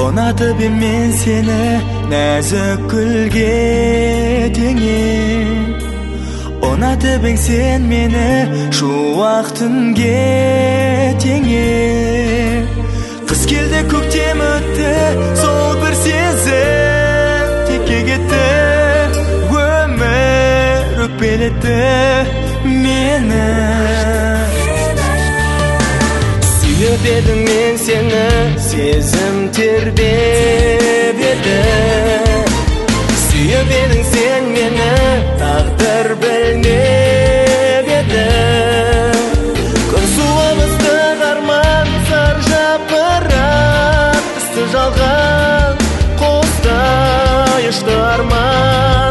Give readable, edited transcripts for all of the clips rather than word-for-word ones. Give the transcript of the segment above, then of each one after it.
Ұнатып мен сені нәзік гүлге теңеп, ұнатып сен мені шуақ түнге теңеп. Қыс келді, көктем өтті, сол бір сезім текке кетті. Өмір өкпелетті мені. Сүйіп едім мен сені, сезім тербеп еді. Сүйіп едің сен мені, тағдыр білмеп еді. Күн суымызды арман, зар жапырақ, істі жалған қостай ұшты арман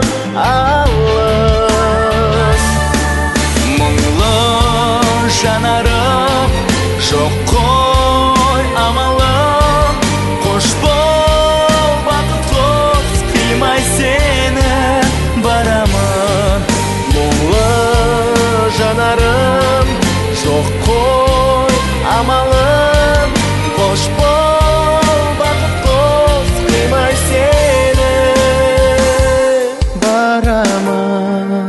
алыс. Мұңлы жанарым жоқ қой амалым, қош бол бақыт қос, қимай сені барамын. Мұңлы жанарым жоқ қой амалым, қош бол бақыт қос, қимай сені барамын.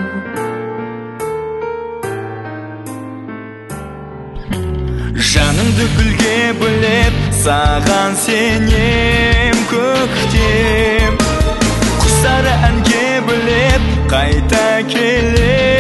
Жанымды гүлге бөлеп, саған сенем көктем. Құстары әнге бөлеп, қайта келем.